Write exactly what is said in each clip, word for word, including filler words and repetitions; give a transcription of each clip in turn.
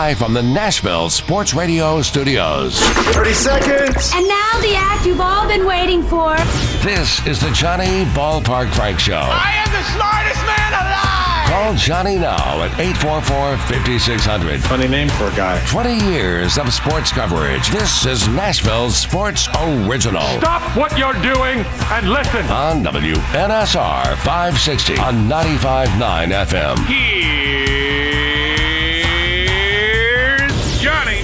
live from the Nashville Sports Radio studios. thirty seconds. And now the act you've all been waiting for. This is the Johnny Ballpark Frank Show. I am the smartest man alive. Call Johnny now at eight four four, five six zero zero. Funny name for a guy. twenty years of sports coverage. This is Nashville Sports Original. Stop what you're doing and listen. On W N S R five sixty on ninety-five point nine F M. Here's Johnny.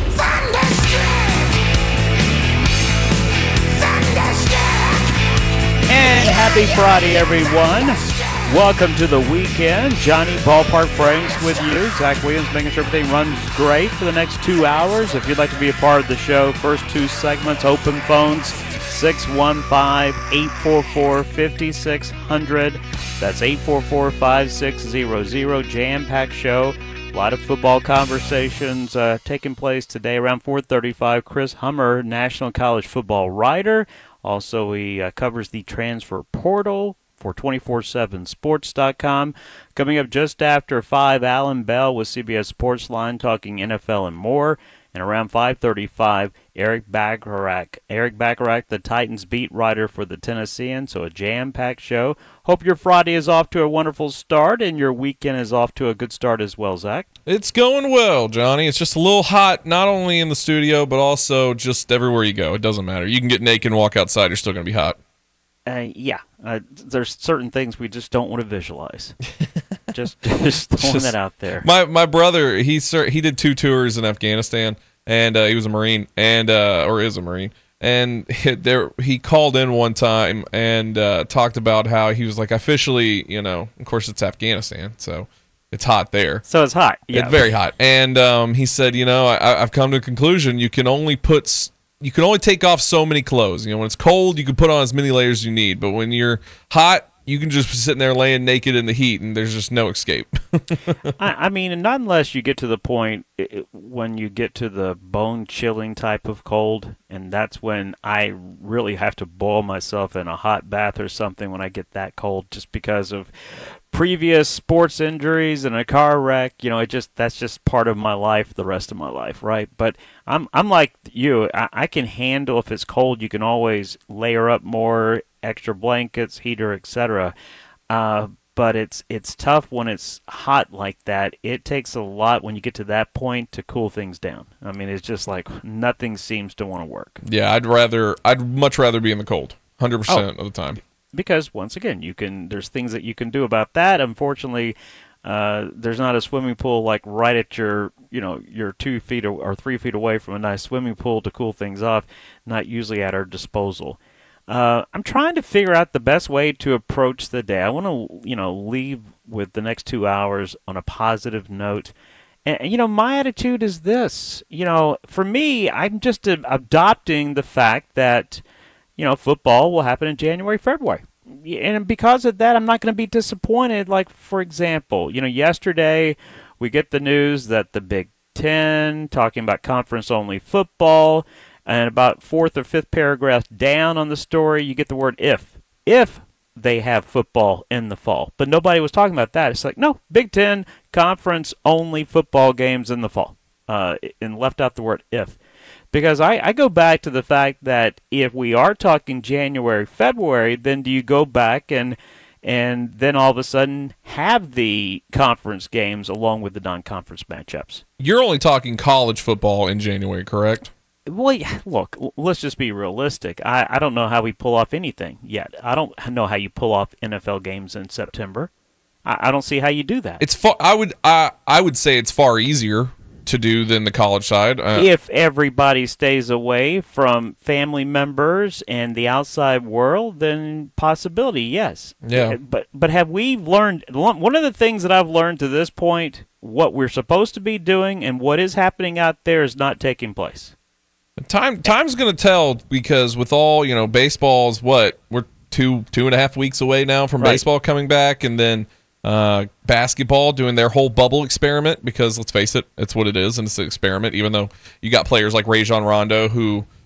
And happy Friday, everyone. Welcome to the weekend. Johnny Ballpark Franks with you. Zach Williams making sure everything runs great for the next two hours. If you'd like to be a part of the show, first two segments, open phones, six one five, eight four four, five six zero zero. That's eight four four, five six zero zero. Jam-packed show. A lot of football conversations uh, taking place today around four thirty-five. Chris Hummer, National College Football writer. Also, he uh, covers the transfer portal for two four seven sports dot com. Coming up just after five, Alan Bell with C B S Sportsline talking N F L and more. And around five thirty-five, Eric Bacharach. Eric Bacharach, the Titans beat writer for the Tennessean, so a jam-packed show. Hope your Friday is off to a wonderful start and your weekend is off to a good start as well, Zach. It's going well, Johnny. It's just a little hot, not only in the studio, but also just everywhere you go. It doesn't matter. You can get naked and walk outside. You're still going to be hot. Uh, yeah, uh, there's certain things we just don't want to visualize. just, just throwing just, that out there. My my brother, he he did two tours in Afghanistan, and uh, he was a Marine, and uh, or is a Marine, and he, there he called in one time and uh, talked about how he was like officially, you know, of course it's Afghanistan, so it's hot there. So it's hot. Yeah, it's very hot, and um, he said, you know, I, I've come to a conclusion. You can only put You can only take off so many clothes. You know, when it's cold, you can put on as many layers as you need. But when you're hot, you can just be sitting there laying naked in the heat, and there's just no escape. I, I mean, and not unless you get to the point it, when you get to the bone-chilling type of cold, and that's when I really have to boil myself in a hot bath or something when I get that cold, just because of previous sports injuries and a car wreck. You know, it just that's just part of my life the rest of my life, right? But I'm I'm like you. I, I can handle if it's cold. You can always layer up more, extra blankets, heater, et cetera. Uh, but it's it's tough when it's hot like that. It takes a lot when you get to that point to cool things down. I mean, it's just like nothing seems to want to work. Yeah, I'd rather I'd much rather be in the cold, one hundred percent oh. of the time. Because once again, you can. There's things that you can do about that. Unfortunately, uh, there's not a swimming pool like right at your, you know, your two feet or three feet away from a nice swimming pool to cool things off. Not usually at our disposal. Uh, I'm trying to figure out the best way to approach the day. I want to, you know, leave with the next two hours on a positive note. And, you know, my attitude is this. You know, for me, I'm just adopting the fact that, you know, football will happen in January, February. And because of that, I'm not going to be disappointed. Like, for example, you know, yesterday we get the news that the Big Ten, talking about conference-only football, and about fourth or fifth paragraph down on the story, you get the word if. If they have football in the fall. But nobody was talking about that. It's like, no, Big Ten, conference-only football games in the fall. Uh, and left out the word if. Because I, I go back to the fact that if we are talking January, February, then do you go back and and then all of a sudden have the conference games along with the non-conference matchups? You're only talking college football in January, correct? Well, look, let's just be realistic. I, I don't know how we pull off anything yet. I don't know how you pull off N F L games in September. I, I don't see how you do that. It's far, I would I, I would say it's far easier to do than the college side. Uh, if everybody stays away from family members and the outside world, then possibility, yes. Yeah. But but have we learned, one of the things that I've learned to this point, what we're supposed to be doing and what is happening out there is not taking place. Time time's going to tell, because with all, you know, baseball's what, we're two two and a half weeks away now from right. baseball coming back, and then Uh, basketball doing their whole bubble experiment, because let's face it, it's what it is, and it's an experiment, even though you got players like Rajon Rondo who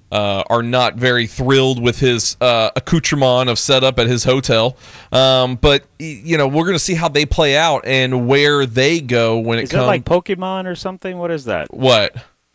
uh, are not very thrilled with his uh, accoutrement of setup at his hotel. Um, but you know, we're going to see how they play out and where they go when it Is comes. that like Pokemon or something? What is that? What?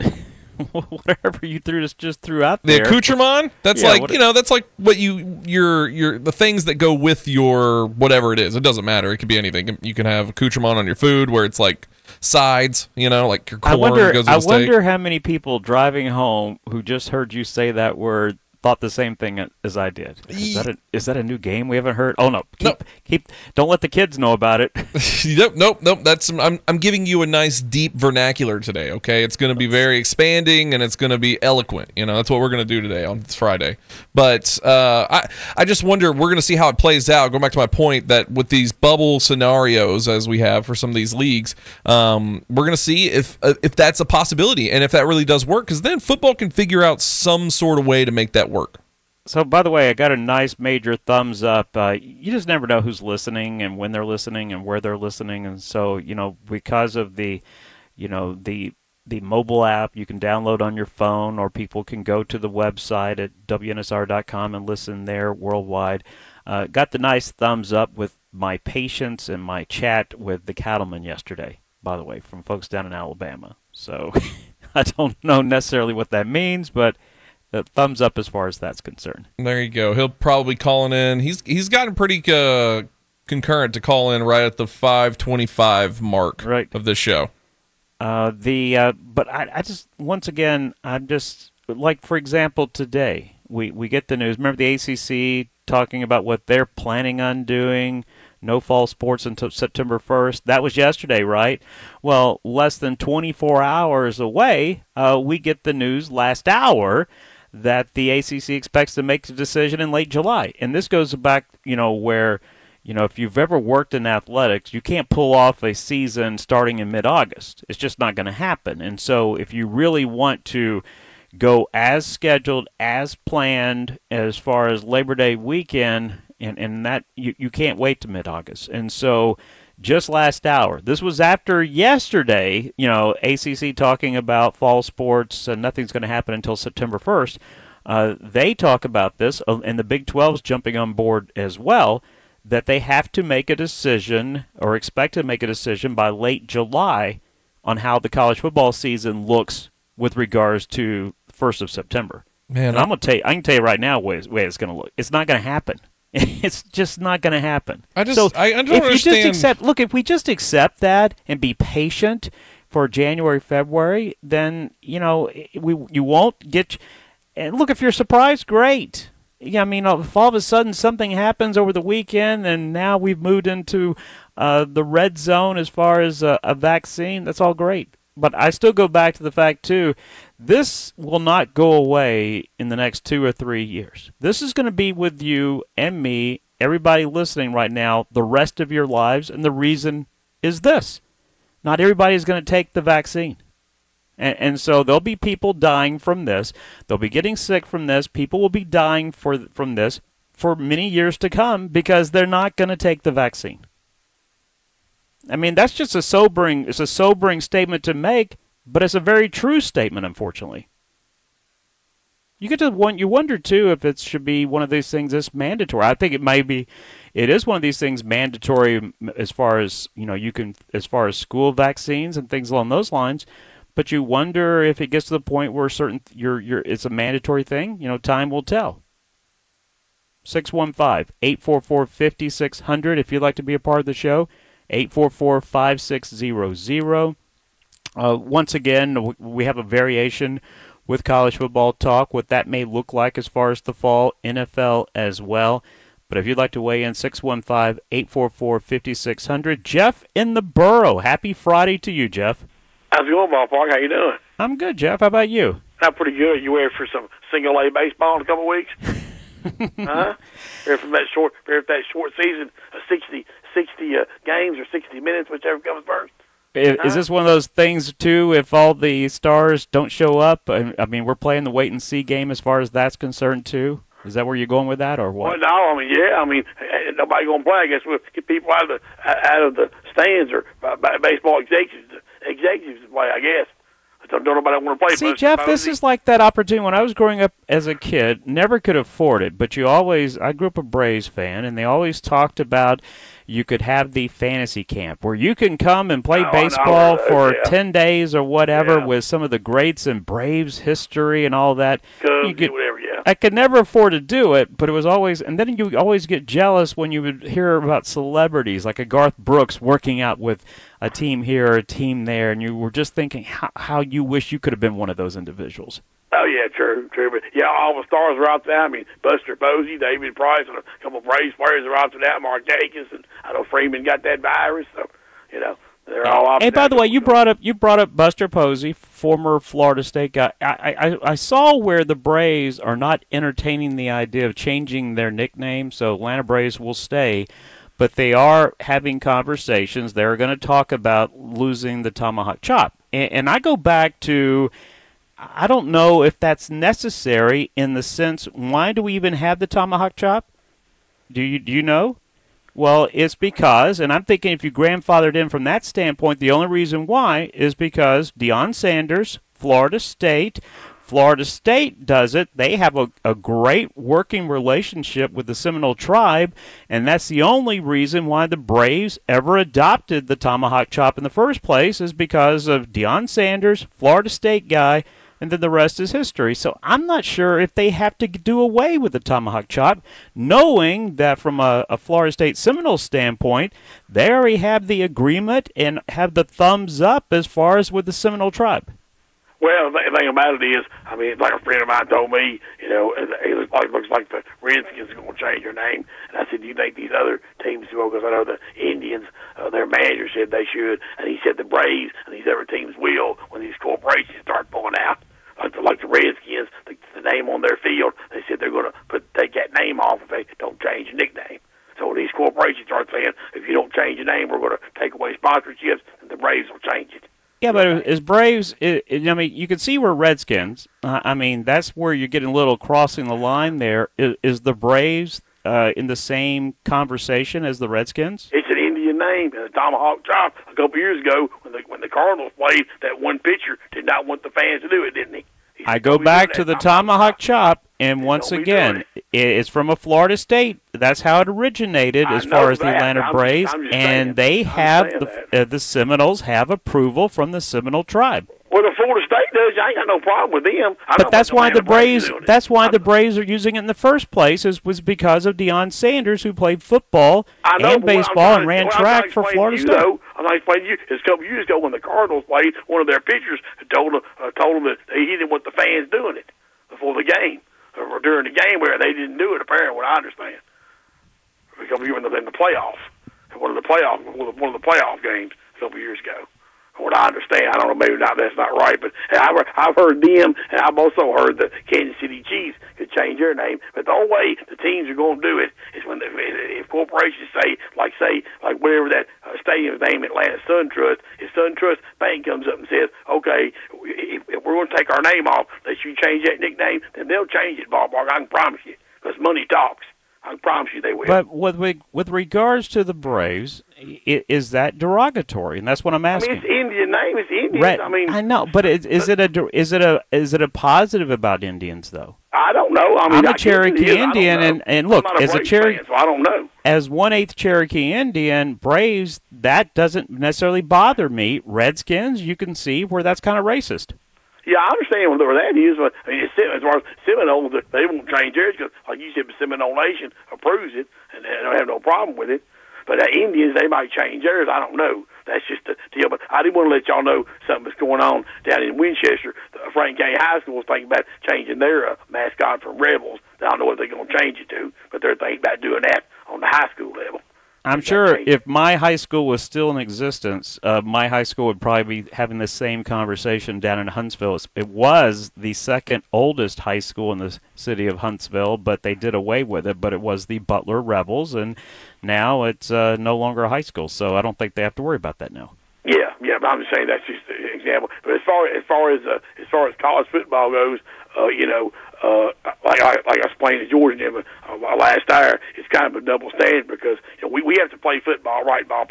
Whatever you threw just just threw out The there. accoutrement? That's Yeah, like what- you know, that's like what you your your the things that go with your whatever it is. It doesn't matter. It could be anything. You can have accoutrement on your food where it's like sides, you know, like your corn I wonder. goes with I the steak. wonder how many people driving home who just heard you say that word thought the same thing as I did. Is that a, is that a new game we haven't heard? Oh no, keep No. keep. Don't let the kids know about it. nope, nope, nope. That's I'm I'm giving you a nice deep vernacular today. Okay, it's going to be very expanding and it's going to be eloquent. You know, that's what we're going to do today on this Friday. But uh, I I just wonder. We're going to see how it plays out. Going back to my point that with these bubble scenarios as we have for some of these leagues, um, we're going to see if uh, if that's a possibility and if that really does work. Because then football can figure out some sort of way to make that work. So, by the way, I got a nice major thumbs up. Uh, you just never know who's listening and when they're listening and where they're listening. And so, you know, because of the, you know, the the mobile app you can download on your phone, or people can go to the website at W N S R dot com and listen there worldwide. Uh, got the nice thumbs up with my patience and my chat with the cattlemen yesterday, by the way, from folks down in Alabama. So I don't know necessarily what that means, but Uh, thumbs up as far as that's concerned. There you go. He'll probably calling in. He's he's gotten pretty uh, concurrent to call in right at the five twenty-five mark Right. of this show. Uh, the uh, but I, I just once again I'm just like, for example, today we we get the news. Remember the A C C talking about what they're planning on doing. No fall sports until September first. That was yesterday, right? Well, less than twenty-four hours away, uh, we get the news last hour that the A C C expects to make the decision in late July. And this goes back, you know, where, you know, if you've ever worked in athletics, you can't pull off a season starting in mid-August. It's just not going to happen. And so if you really want to go as scheduled, as planned, as far as Labor Day weekend, and, and that you, you can't wait to mid-August. And so just last hour, this was after yesterday, you know, A C C talking about fall sports and nothing's going to happen until September first. Uh, they talk about this, uh, and the Big twelve's jumping on board as well, that they have to make a decision or expect to make a decision by late July on how the college football season looks with regards to first of September. Man, and I'm gonna tell you, I can tell you right now way, way it's gonna look. It's not gonna happen. It's just not gonna happen. I just so I, I don't if understand. you just accept, look, if we just accept that and be patient for January, February, then you know we you won't get. And look, if you're surprised, great. Yeah, I mean, if all of a sudden something happens over the weekend, and now we've moved into uh, the red zone as far as a, a vaccine, that's all great. But I still go back to the fact, too, this will not go away in the next two or three years. This is going to be with you and me, everybody listening right now, the rest of your lives, and the reason is this. Not everybody is going to take the vaccine. And, and so there'll be people dying from this. They'll be getting sick from this. People will be dying for from this for many years to come because they're not going to take the vaccine. I mean, that's just a sobering, it's a sobering statement to make, but it's a very true statement, unfortunately. You get to one, you wonder too if it should be one of these things that's mandatory. I think it may be, it is one of these things mandatory as far as you know, you can as far as school vaccines and things along those lines. But you wonder if it gets to the point where certain you're you're it's a mandatory thing. You know, time will tell. six one five, eight four four, five six zero zero if you'd like to be a part of the show. eight four four, five six zero zero. Uh, once again, we have a variation with college football talk, what that may look like as far as the fall, N F L as well. But if you'd like to weigh in, six one five, eight four four, five six zero zero. Jeff in the Borough. Happy Friday to you, Jeff. How's it going, Ballpark? How you doing? I'm good, Jeff. How about you? I'm pretty good. You ready for some single A baseball in a couple of weeks? huh? Ready for that short, ready for that short season of sixty, sixty uh, games or sixty minutes, whichever comes first. Is, huh? is this one of those things too? If all the stars don't show up, I, I mean, we're playing the wait and see game as far as that's concerned too. Is that where you're going with that, or what? Well, no, I mean, yeah, I mean, ain't nobody gonna play. I guess we'll get people out of the out of the stands or uh, baseball executives executives to play. I guess. Don't, don't nobody want to play. See, Buster Jeff, this Posey. is like that opportunity. When I was growing up as a kid, never could afford it, but you always, I grew up a Braves fan, and they always talked about you could have the fantasy camp where you can come and play Oh, I know baseball those, for yeah. ten days or whatever Yeah. with some of the greats in Braves history and all that. Cubs, You could, whatever, yeah. I could never afford to do it, but it was always, and then you would always get jealous when you would hear about celebrities like a Garth Brooks working out with a team here or a team there, and you were just thinking how, how you wish you could have been one of those individuals. Oh, yeah, true, true. But, yeah, all the stars are out there. I mean, Buster Posey, David Price, and a couple of Braves players are out there. Mark Jenkins, and I know Freeman got that virus, so, you know, they're all out Hey, there. by the way, you brought up you brought up Buster Posey, former Florida State guy. I, I I saw where the Braves are not entertaining the idea of changing their nickname, so Atlanta Braves will stay, but they are having conversations. They're going to talk about losing the tomahawk chop, and, and I go back to. I don't know if that's necessary in the sense, why do we even have the tomahawk chop? Do you do you know? Well, it's because, and I'm thinking if you grandfathered in from that standpoint, the only reason why is because Deion Sanders, Florida State, Florida State does it. They have a, a great working relationship with the Seminole tribe, and that's the only reason why the Braves ever adopted the tomahawk chop in the first place is because of Deion Sanders, Florida State guy, and then the rest is history. So I'm not sure if they have to do away with the tomahawk chop, knowing that from a, a Florida State Seminole standpoint, they already have the agreement and have the thumbs up as far as with the Seminole tribe. Well, the thing about it is, I mean, like a friend of mine told me, you know, it looks like, looks like the Redskins are going to change their name. And I said, do you think these other teams will? Because I know the Indians, uh, their manager said they should. And he said the Braves and these other teams will when these corporations start pulling out. Like the, like the Redskins, the, the name on their field, they said they're going to put take that name off if they don't change the nickname. So when these corporations start saying, if you don't change your name, we're going to take away sponsorships, and the Braves will change it. Yeah, but as Braves, it, it, I mean, you can see where Redskins. Uh, I mean, that's where you're getting a little crossing the line there. Is, is the Braves uh, in the same conversation as the Redskins? It's an Indian name, and the tomahawk chop. A couple years ago, when the when the Cardinals played, that one pitcher did not want the fans to do it, didn't he? he I go back to the tomahawk chop, and once again, it's from a Florida State. That's how it originated, as far as the Atlanta Braves, and they have the, uh, the Seminoles have approval from the Seminole tribe. Well, the Florida State does. I ain't got no problem with them. But that's why the Braves. That's why the Braves are using it in the first place. Is was because of Deion Sanders, who played football and baseball and ran track for Florida State. I'm not explaining to you. It's a couple years ago when the Cardinals played. One of their pitchers told uh, told them that he didn't want the fans doing it before the game or during the game where they didn't do it. Apparently, what I understand, a couple years in the, in the playoffs, one of the playoff one of the playoff games a couple years ago. What I understand, I don't know, maybe not that's not right, but I've heard, I've heard them, and I've also heard the Kansas City Chiefs could change their name. But the only way the teams are going to do it is when the, if corporations say, like say, like whatever that uh, stadium's name, Atlanta SunTrust, if SunTrust Bank comes up and says, okay, if, if we're going to take our name off, let you change that nickname, then they'll change it, ballpark. I can promise you, because money talks. I promise you they will. But with with regards to the Braves, is that derogatory? And that's what I'm asking. I mean, it's Indian name. It's Indians. Red, I mean, I know, but is, is it a is it a is it a positive about Indians though? I don't know. I mean, I'm a I Cherokee Indian, and and look, I'm not a as a Braves Cherokee, fan, so I don't know. As one eighth Cherokee Indian, Braves, that doesn't necessarily bother me. Redskins, you can see where that's kind of racist. Yeah, I understand where that is, but I mean, as far as Seminoles, they won't change theirs because, like you said, the Seminole Nation approves it, and they don't have no problem with it. But uh, Indians, they might change theirs. I don't know. That's just the deal. But I did want to let y'all know something that's going on down in Winchester. The Frank County High School is thinking about changing their uh, mascot from Rebels. I don't know what they're going to change it to, but they're thinking about doing that on the high school level. I'm sure if my high school was still in existence, uh, my high school would probably be having the same conversation down in Huntsville. It was the second oldest high school in the city of Huntsville, but they did away with it. But it was the Butler Rebels, and now it's uh, no longer a high school. So I don't think they have to worry about that now. Yeah, yeah, but I'm just saying that's just an example. But as far as far as uh, as far as college football goes, uh, you know, uh, like I like I explained to George and him uh, last hour, it's kind of a double standard because you know, we we have to play football right ballpark.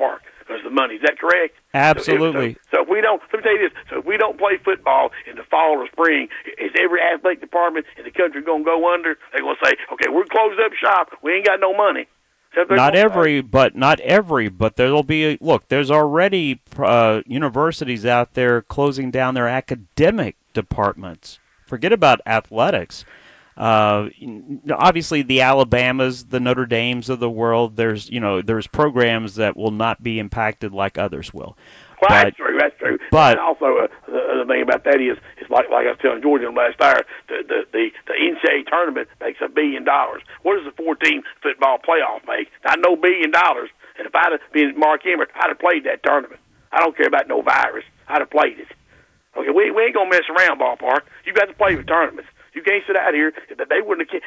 because of the money. Is that correct? Absolutely. So, so, so if we don't, let me tell you this, so if we don't play football in the fall or spring, is every athletic department in the country going to go under? They're going to say, okay, we're closed up shop. We ain't got no money. Not every, but not every, but there'll be. A, look, there's already uh, universities out there closing down their academic departments. Forget about athletics. Uh, obviously, the Alabamas, the Notre Dames of the world. There's, you know, there's programs that will not be impacted like others will. Well, but, that's true. That's true. But and also, uh, the, the thing about that is, it's like like I was telling Georgia last hour, the the the, the N C double A tournament makes a billion dollars. What does the four-team football playoff make? I know billion dollars. And if I'd have been Mark Emmert, I'd have played that tournament. I don't care about no virus. I'd have played it. Okay, we we ain't gonna mess around, ballpark. You got to play the tournaments. You can't sit out here. That they wouldn't have.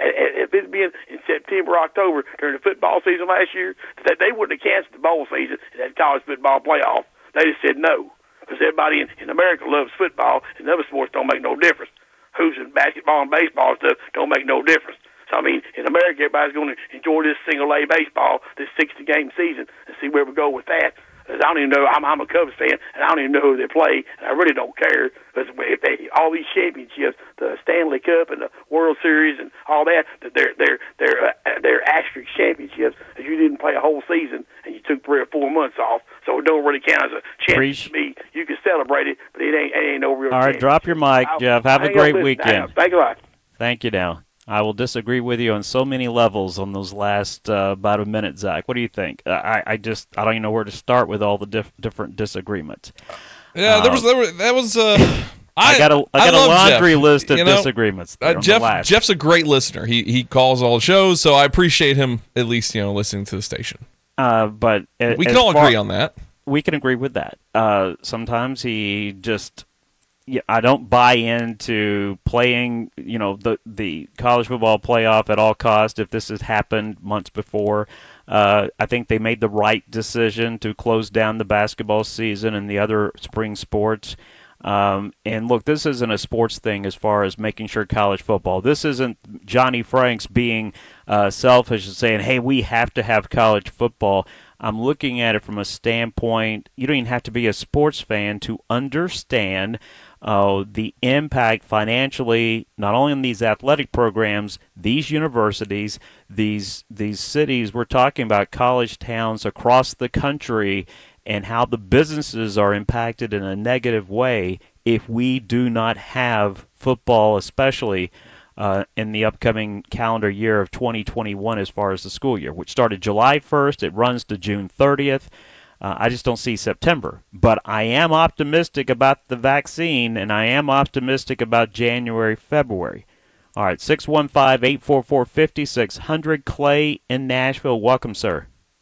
If it's been in September, October during the football season last year, that they wouldn't have canceled the bowl season and that college football playoff. They just said no, because everybody in, in America loves football, and other sports don't make no difference. Hoops and basketball and baseball and stuff don't make no difference. So, I mean, in America, everybody's going to enjoy this single-A baseball, this sixty-game season, and see where we go with that. Because I don't even know. I'm, I'm a Cubs fan, and I don't even know who they play, and I really don't care. Because if they all these championships, the Stanley Cup and the World Series and all that, that they're they're they're uh, they're asterisk championships. As you didn't play a whole season, and you took three or four months off, so it don't really count as a championship to me. You can celebrate it, but it ain't it ain't no real. All right, drop your mic, I'll, Jeff. Have I'll a great weekend. Thank you a lot. Thank you, now. I will disagree with you on so many levels on those last uh, about a minute, Zach. What do you think? I, I just I don't even know where to start with all the diff- different disagreements. Yeah, uh, there was there was that was. Uh, I, I got a I got I a laundry Jeff. list of you know, disagreements. Uh, Jeff Jeff's a great listener. He he calls all the shows, so I appreciate him at least you know listening to the station. Uh, but we can all far, agree on that. We can agree with that. Uh, sometimes he just. Yeah, I don't buy into playing, you know, the the college football playoff at all cost. If this has happened months before, uh, I think they made the right decision to close down the basketball season and the other spring sports. Um, and look, this isn't a sports thing as far as making sure college football. This isn't Johnny Franks being uh, selfish and saying, "Hey, we have to have college football." I'm looking at it from a standpoint. You don't even have to be a sports fan to understand uh, the impact financially, not only on these athletic programs, these universities, these these cities. We're talking about college towns across the country, and how the businesses are impacted in a negative way if we do not have football, especially uh, in the upcoming calendar year of twenty twenty-one as far as the school year, which started July first. It runs to June thirtieth. Uh, I just don't see September. But I am optimistic about the vaccine, and I am optimistic about January, February. All right, six one five, eight four four, five six zero zero. Clay in Nashville. Welcome, sir.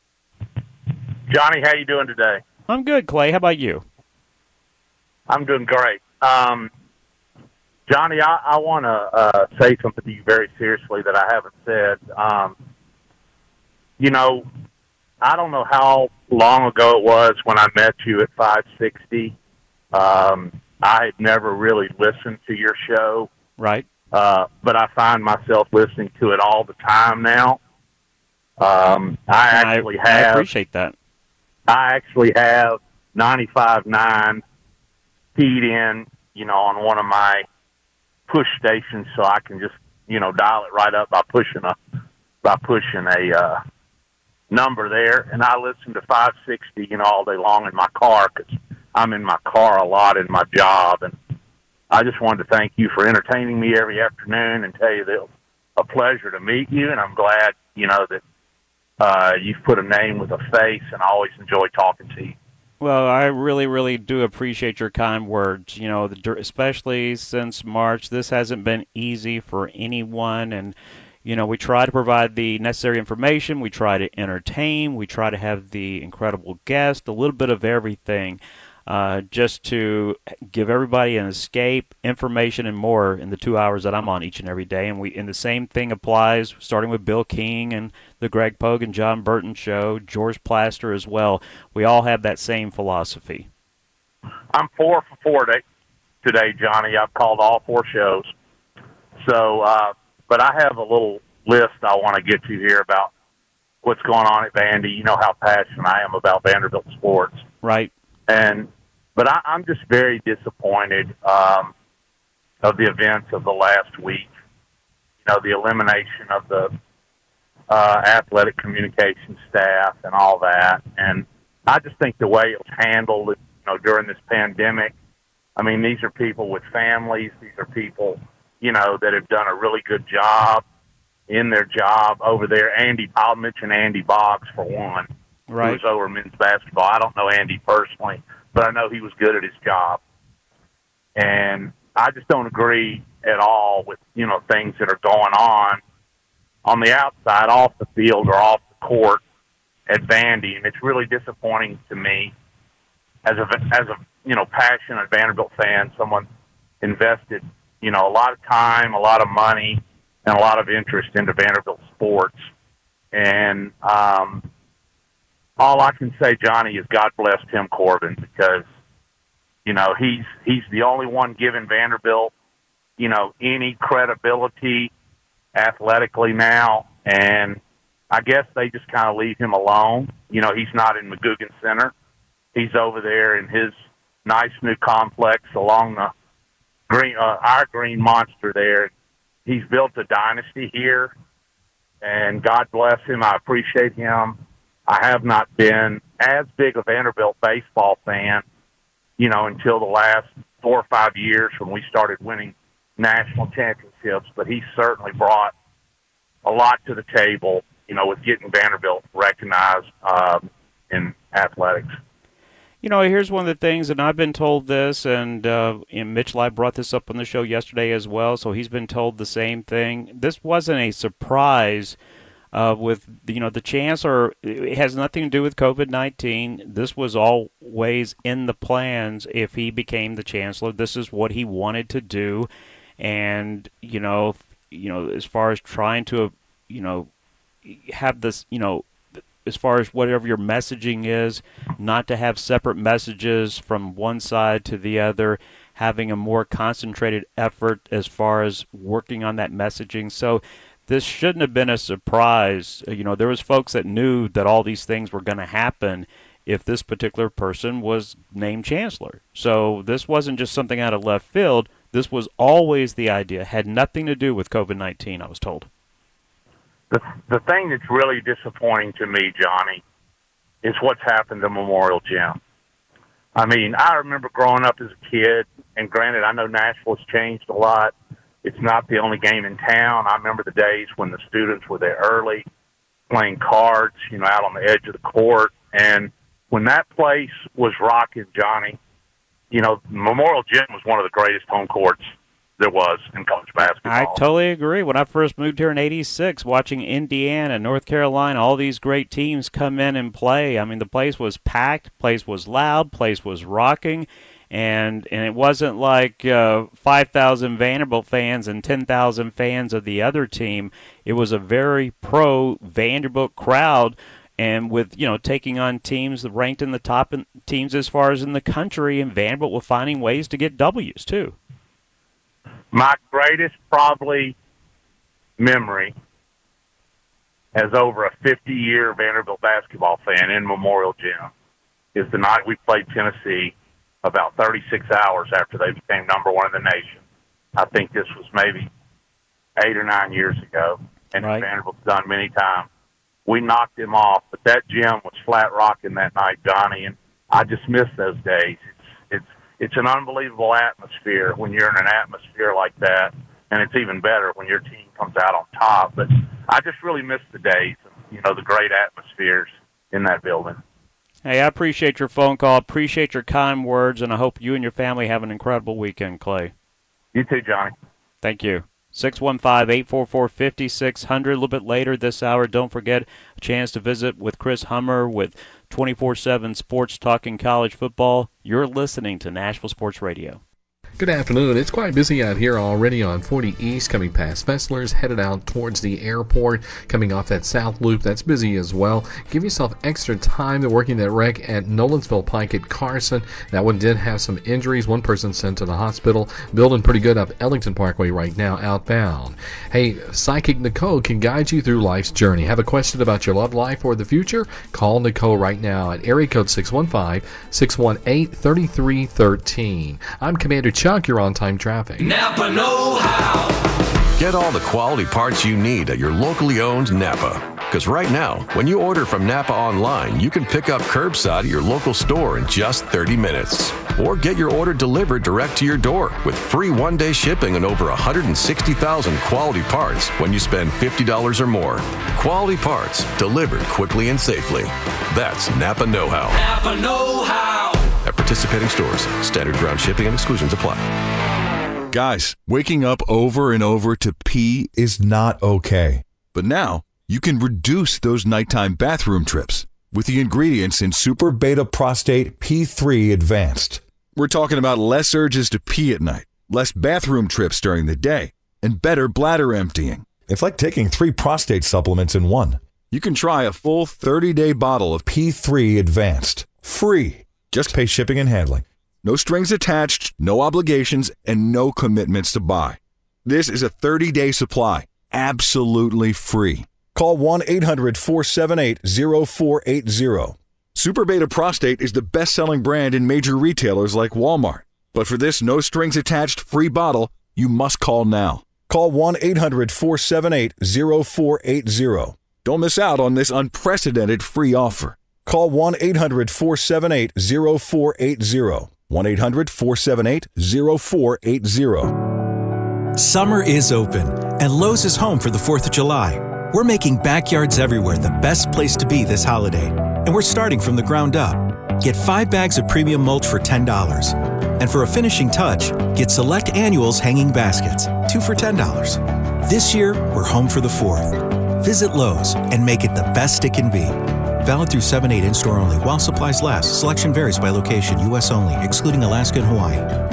Johnny, how you doing today? I'm good, Clay. How about you? I'm doing great. Um, Johnny, I, I want to uh, say something to you very seriously that I haven't said. Um, you know, I don't know how long ago it was when I met you at five sixty. Um, I had never really listened to your show. Right. Uh, but I find myself listening to it all the time now. Um, I actually I, have. I appreciate that. I actually have ninety-five point nine keyed in, you know, on one of my push stations, so I can just, you know, dial it right up by pushing a by pushing a uh, number there. And I listen to five sixty, you know, all day long in my car because I'm in my car a lot in my job. And I just wanted to thank you for entertaining me every afternoon and tell you that it was a pleasure to meet you. And I'm glad, you know, that uh, you've put a name with a face, and I always enjoy talking to you. Well, I really, really do appreciate your kind words. You know, the, especially since March, this hasn't been easy for anyone. And, you know, we try to provide the necessary information. We try to entertain. We try to have the incredible guest, a little bit of everything, uh, just to give everybody an escape, information, and more in the two hours that I'm on each and every day. And we, and the same thing applies, starting with Bill King and the Greg Pogue and John Burton show, George Plaster as well. We all have that same philosophy. I'm four for four today, today Johnny. I've called all four shows. So, uh, but I have a little list I want to get to here about what's going on at Vandy. You know how passionate I am about Vanderbilt sports. Right. And but I, I'm just very disappointed um, of the events of the last week. You know, the elimination of the uh, athletic communication staff and all that. And I just think the way it was handled, you know, during this pandemic. I mean, these are people with families. These are people, you know, that have done a really good job in their job over there. Andy, I'll mention Andy Boggs for one, right. who was over men's basketball. I don't know Andy personally, but I know he was good at his job. And I just don't agree at all with, you know, things that are going on on the outside, off the field or off the court at Vandy. And it's really disappointing to me as a, as a, you know, passionate Vanderbilt fan, someone invested, you know, a lot of time, a lot of money, and a lot of interest into Vanderbilt sports. And um, all I can say, Johnny, is God bless Tim Corbin, because, you know, he's he's the only one giving Vanderbilt, you know, any credibility athletically now. And I guess they just kind of leave him alone. You know, he's not in McGugin Center. He's over there in his nice new complex along the green, uh, our Green Monster there. He's built a dynasty here, and God bless him. I appreciate him. I have not been as big a Vanderbilt baseball fan, you know, until the last four or five years when we started winning national championships, but he certainly brought a lot to the table, you know, with getting Vanderbilt recognized um, in athletics. You know, here's one of the things, and I've been told this, and, uh, and Mitch Lai brought this up on the show yesterday as well, so he's been told the same thing. This wasn't a surprise uh, with, you know, the chancellor. It has nothing to do with COVID nineteen. This was always in the plans if he became the chancellor. This is what he wanted to do. And, you know, you know, as far as trying to, you know, have this, you know, as far as whatever your messaging is, not to have separate messages from one side to the other, having a more concentrated effort as far as working on that messaging. So this shouldn't have been a surprise. You know, there was folks that knew that all these things were going to happen if this particular person was named chancellor. So this wasn't just something out of left field. This was always the idea. Had nothing to do with COVID nineteen, I was told. The, the thing that's really disappointing to me, Johnny, is what's happened to Memorial Gym. I mean, I remember growing up as a kid, and granted, I know Nashville's changed a lot. It's not the only game in town. I remember the days when the students were there early, playing cards, you know, out on the edge of the court. And when that place was rocking, Johnny, you know, Memorial Gym was one of the greatest home courts there was in college basketball. I totally agree. When I first moved here in eighty-six, watching Indiana, North Carolina, all these great teams come in and play, I mean, the place was packed, place was loud, place was rocking, and and it wasn't like uh, five thousand Vanderbilt fans and ten thousand fans of the other team. It was a very pro-Vanderbilt crowd, and with, you know, taking on teams ranked in the top in, teams as far as in the country, and Vanderbilt were finding ways to get W's, too. My greatest, probably, memory as over a fifty-year Vanderbilt basketball fan in Memorial Gym is the night we played Tennessee about thirty-six hours after they became number one in the nation. I think this was maybe eight or nine years ago, and right. Vanderbilt's done many times. We knocked him off, but that gym was flat rocking that night, Johnny, and I just miss those days. It's it's it's an unbelievable atmosphere when you're in an atmosphere like that, and it's even better when your team comes out on top. But I just really miss the days, you know, the great atmospheres in that building. Hey, I appreciate your phone call, appreciate your kind words, and I hope you and your family have an incredible weekend, Clay. You too, Johnny. Thank you. six one five, eight four four, five six zero zero. A little bit later this hour, don't forget a chance to visit with Chris Hummer with twenty-four seven Sports Talking College Football. You're listening to Nashville Sports Radio. Good afternoon. It's quite busy out here already on forty East, coming past Fessler's, headed out towards the airport, coming off that South Loop. That's busy as well. Give yourself extra time to working that wreck at Nolensville Pike at Carson. That one did have some injuries. One person sent to the hospital. Building pretty good up Ellington Parkway right now, outbound. Hey, Psychic Nicole can guide you through life's journey. Have a question about your love life or the future? Call Nicole right now at area code six one five, six one eight, three three one three. I'm Commander Chuck. You're on time traffic. Napa know-how. Get all the quality parts you need at your locally owned Napa. Because right now, when you order from Napa online, you can pick up curbside at your local store in just thirty minutes. Or get your order delivered direct to your door with free one-day shipping on over one hundred sixty thousand quality parts when you spend fifty dollars or more. Quality parts delivered quickly and safely. That's Napa know-how. Napa know-how. At participating stores, standard ground shipping and exclusions apply. Guys, waking up over and over to pee is not okay. But now, you can reduce those nighttime bathroom trips with the ingredients in Super Beta Prostate P three Advanced. We're talking about less urges to pee at night, less bathroom trips during the day, and better bladder emptying. It's like taking three prostate supplements in one. You can try a full thirty-day bottle of P three Advanced, free. Just pay shipping and handling. No strings attached, no obligations, and no commitments to buy. This is a thirty-day supply, absolutely free. Call one eight hundred, four seven eight, zero four eight zero. Super Beta Prostate is the best-selling brand in major retailers like Walmart. But for this no strings attached free bottle, you must call now. Call one eight hundred, four seven eight, zero four eight zero. Don't miss out on this unprecedented free offer. Call one eight hundred, four seven eight, zero four eight zero. one eight hundred, four seven eight, zero four eight zero. Summer is open, and Lowe's is home for the fourth of July. We're making backyards everywhere the best place to be this holiday, and we're starting from the ground up. Get five bags of premium mulch for ten dollars. And for a finishing touch, get select annuals hanging baskets, two for ten dollars. This year, we're home for the fourth. Visit Lowe's and make it the best it can be. Valid through seven eight in-store only while supplies last. Selection varies by location. U S only, excluding Alaska and Hawaii.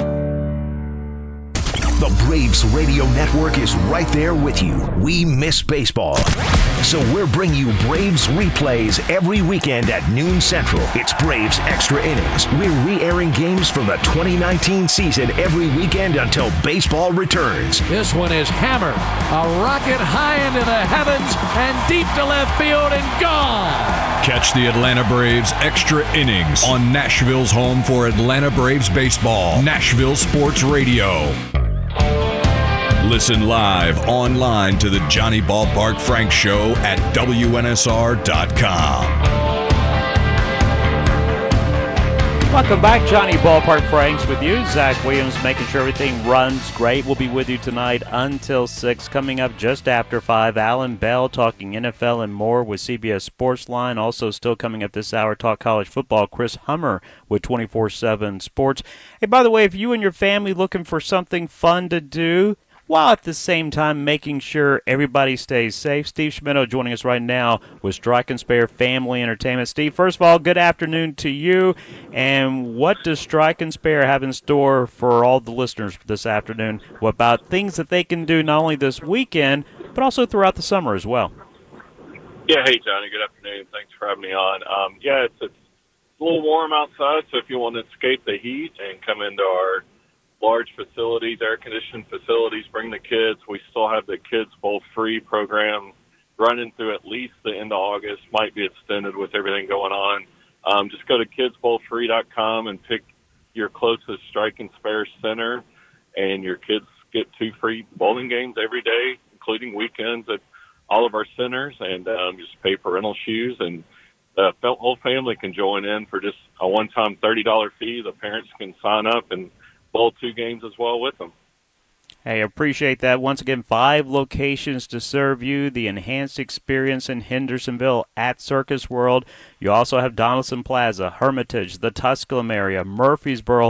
The Braves Radio Network is right there with you. We miss baseball. So we're bringing you Braves replays every weekend at noon Central. It's Braves Extra Innings. We're re-airing games from the twenty nineteen season every weekend until baseball returns. This one is hammered. A rocket high into the heavens and deep to left field and gone. Catch the Atlanta Braves Extra Innings on Nashville's home for Atlanta Braves baseball, Nashville Sports Radio. Listen live online to the Johnny Ballpark Frank Show at W N S R dot com. Welcome back. Johnny Ballpark Franks with you. Zach Williams making sure everything runs great. We'll be with you tonight until six. Coming up just after five, Alan Bell talking N F L and more with C B S Sportsline. Also still coming up this hour, talk college football. Chris Hummer with twenty-four seven Sports. Hey, by the way, if you and your family looking for something fun to do, while at the same time making sure everybody stays safe, Steve Schmittou joining us right now with Strike and Spare Family Entertainment. Steve, first of all, good afternoon to you. And what does Strike and Spare have in store for all the listeners this afternoon? What about things that they can do not only this weekend, but also throughout the summer as well? Yeah, hey, Johnny. Good afternoon. Thanks for having me on. Um, yeah, it's, it's a little warm outside, so if you want to escape the heat and come into our large facilities, air-conditioned facilities, bring the kids. We still have the Kids Bowl Free program running through at least the end of August, might be extended with everything going on. Um, just go to kids bowl free dot com and pick your closest Strike and Spare center, and your kids get two free bowling games every day, including weekends at all of our centers, and um, just pay parental shoes, and the whole family can join in for just a one-time thirty dollars fee. The parents can sign up and bowl two games as well with them. Hey, appreciate that. Once again, five locations to serve you. The enhanced experience in Hendersonville at Circus World. You also have Donaldson Plaza, Hermitage, the Tusculum area, Murfreesboro,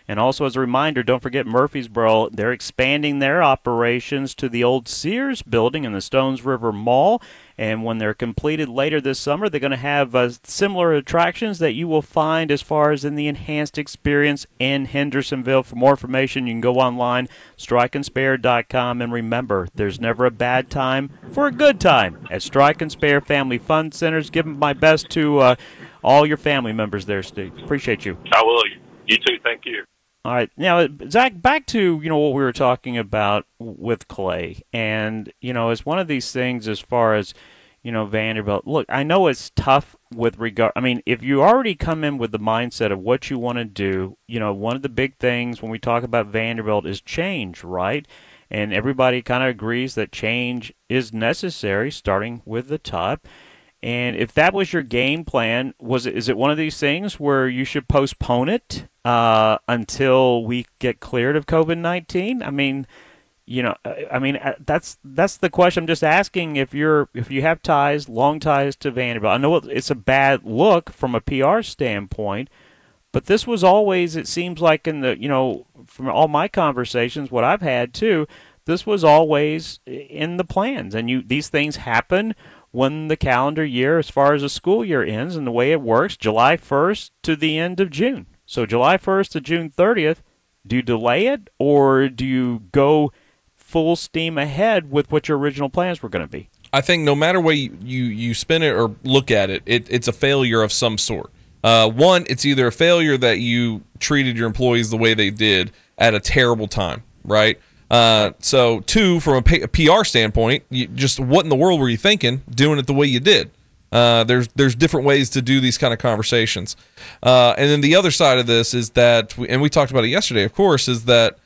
And also as a reminder, don't forget Murfreesboro, they're expanding their operations to the old Sears building in the Stones River Mall. And when they're completed later this summer, they're going to have uh, similar attractions that you will find as far as in the enhanced experience in Hendersonville. For more information, you can go online, strike and spare dot com. And remember, there's never a bad time for a good time at Strike and Spare Family Fun Centers. Give my best to uh, all your family members there, Steve. Appreciate you. I will. You too. Thank you. All right. Now, Zach, back to, you know, what we were talking about with Clay. And, you know, it's one of these things as far as, you know, Vanderbilt. Look, I know it's tough with regard. I mean, if you already come in with the mindset of what you want to do, you know, one of the big things when we talk about Vanderbilt is change, right? And everybody kind of agrees that change is necessary, starting with the top. And if that was your game plan, was it, is it one of these things where you should postpone it uh, until we get cleared of COVID nineteen? I mean, you know, I mean that's that's the question. I'm just asking if you're if you have ties, long ties to Vanderbilt. I know it's a bad look from a P R standpoint, but this was always, it seems like in the, you know, from all my conversations, what I've had too, this was always in the plans. And you these things happen when the calendar year, as far as the school year ends, and the way it works, July first to the end of June. So July first to June thirtieth, do you delay it or do you go full steam ahead with what your original plans were going to be? I think no matter way you, you, you spin it or look at it, it, it's a failure of some sort. Uh, one, it's either a failure that you treated your employees the way they did at a terrible time, right? Uh, so, two, from a, P- a P R standpoint, you, just what in the world were you thinking doing it the way you did? Uh, there's there's different ways to do these kind of conversations. Uh, and then the other side of this is that, we, and we talked about it yesterday, of course, is that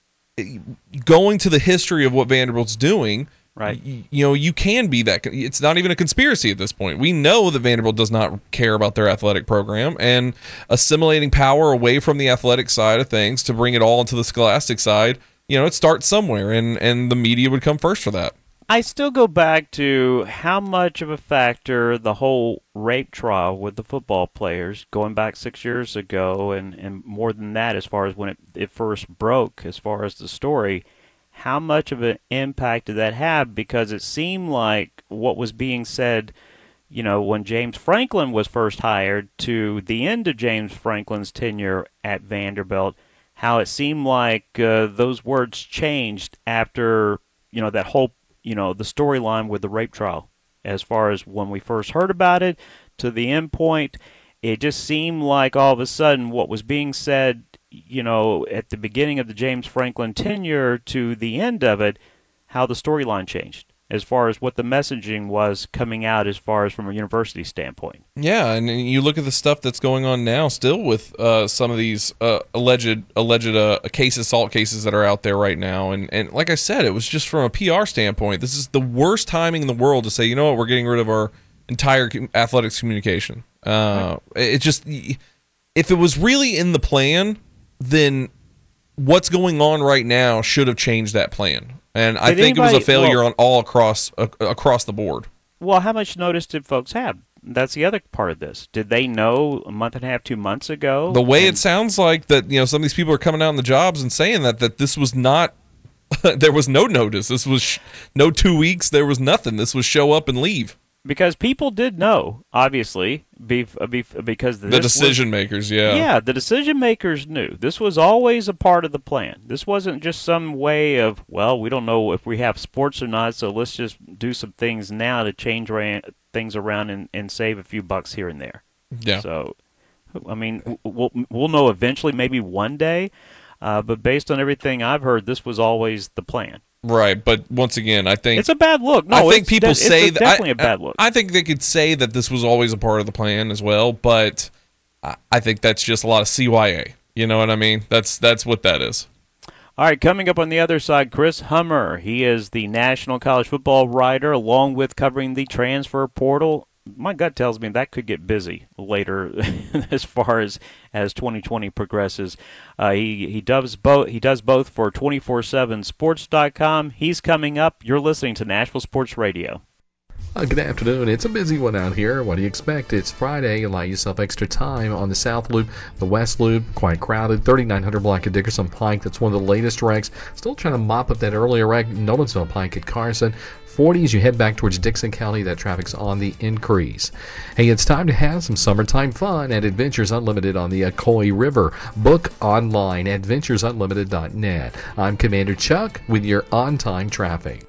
going to the history of what Vanderbilt's doing, right? You, you know, you can be that. It's not even a conspiracy at this point. We know that Vanderbilt does not care about their athletic program, and assimilating power away from the athletic side of things to bring it all into the scholastic side, you know, it starts somewhere, and, and the media would come first for that. I still go back to how much of a factor the whole rape trial with the football players going back six years ago, and, and more than that as far as when it, it first broke, as far as the story, how much of an impact did that have? Because it seemed like what was being said, you know, when James Franklin was first hired to the end of James Franklin's tenure at Vanderbilt, how it seemed like uh, those words changed after, you know, that whole, you know, the storyline with the rape trial. As far as when we first heard about it to the end point, it just seemed like all of a sudden what was being said, you know, at the beginning of the James Franklin tenure to the end of it, how the storyline changed as far as what the messaging was coming out as far as from a university standpoint. Yeah, and you look at the stuff that's going on now still with uh, some of these uh, alleged alleged uh, case assault cases that are out there right now. And, and like I said, it was just from a P R standpoint. This is the worst timing in the world to say, you know what, we're getting rid of our entire athletics communication. Uh, it just, if it was really in the plan, then what's going on right now should have changed that plan. And I Did think anybody, it was a failure well, on all across uh, across the board. Well, how much notice did folks have? That's the other part of this. Did they know a month and a half, two months ago? The way and, it sounds like that, you know, some of these people are coming out in the jobs and saying that that this was not, there was no notice. This was sh- no two weeks. There was nothing. This was show up and leave. Because people did know, obviously, be, be, because the decision was, makers, yeah, yeah, the decision makers knew this was always a part of the plan. This wasn't just some way of, well, we don't know if we have sports or not, so let's just do some things now to change ra- things around and, and save a few bucks here and there. Yeah. So, I mean, we'll we'll know eventually, maybe one day, uh, but based on everything I've heard, this was always the plan. Right, but once again, I think it's a bad look. No, I think it's people de- say it's that definitely I, a bad look. I, I think they could say that this was always a part of the plan as well, but I, I think that's just a lot of C Y A. You know what I mean? That's that's what that is. All right, coming up on the other side, Chris Hummer. He is the national college football writer, along with covering the transfer portal. My gut tells me that could get busy later as far as as twenty twenty progresses. Uh, he he does both he does both for two forty-seven sports dot com. He's coming up. You're listening to Nashville Sports Radio. Uh, good afternoon. It's a busy one out here. What do you expect? It's Friday. Allow yourself extra time on the South Loop, the West Loop, quite crowded. thirty-nine hundred block of Dickerson Pike. That's one of the latest wrecks. Still trying to mop up that earlier wreck, Nolensville Pike at Carson. forty as you head back towards Dixon County. That traffic's on the increase. Hey, it's time to have some summertime fun at Adventures Unlimited on the Ocoee River. Book online at adventures unlimited dot net. I'm Commander Chuck with your on-time traffic.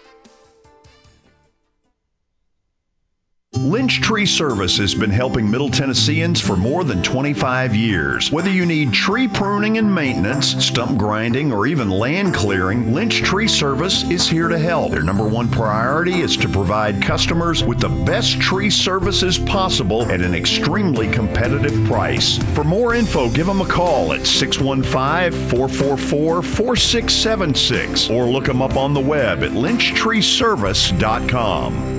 Lynch Tree Service has been helping Middle Tennesseans for more than twenty-five years. Whether you need tree pruning and maintenance, stump grinding, or even land clearing, Lynch Tree Service is here to help. Their number one priority is to provide customers with the best tree services possible at an extremely competitive price. For more info, give them a call at six one five, four four four, four six seven six or look them up on the web at lynch tree service dot com.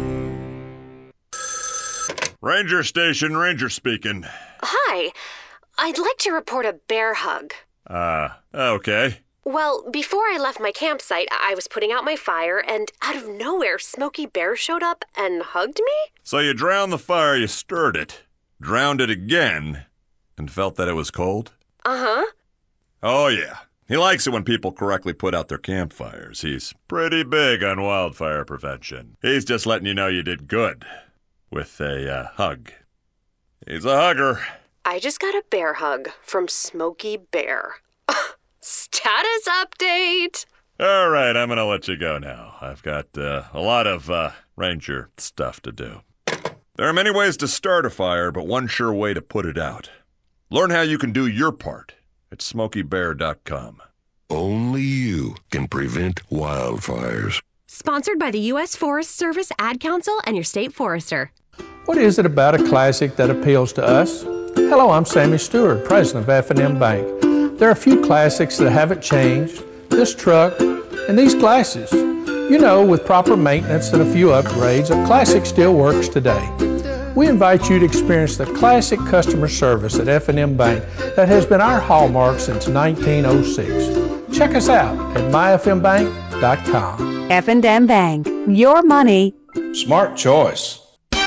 Ranger Station, Ranger speaking. Hi. I'd like to report a bear hug. Uh, okay. Well, before I left my campsite, I was putting out my fire, and out of nowhere, Smokey Bear showed up and hugged me? So you drowned the fire, you stirred it, drowned it again, and felt that it was cold? Uh-huh. Oh, yeah. He likes it when people correctly put out their campfires. He's pretty big on wildfire prevention. He's just letting you know you did good. With a uh, hug. He's a hugger. I just got a bear hug from Smokey Bear. Status update! All right, I'm going to let you go now. I've got uh, a lot of uh, ranger stuff to do. There are many ways to start a fire, but one sure way to put it out. Learn how you can do your part at smokey bear dot com. Only you can prevent wildfires. Sponsored by the U S Forest Service, Ad Council, and your state forester. What is it about a classic that appeals to us? Hello, I'm Sammy Stewart, president of F and M Bank. There are a few classics that haven't changed. This truck and these glasses. You know, with proper maintenance and a few upgrades, a classic still works today. We invite you to experience the classic customer service at F and M Bank that has been our hallmark since nineteen oh six. Check us out at my f m bank dot com. F and M Bank, your money. Smart choice.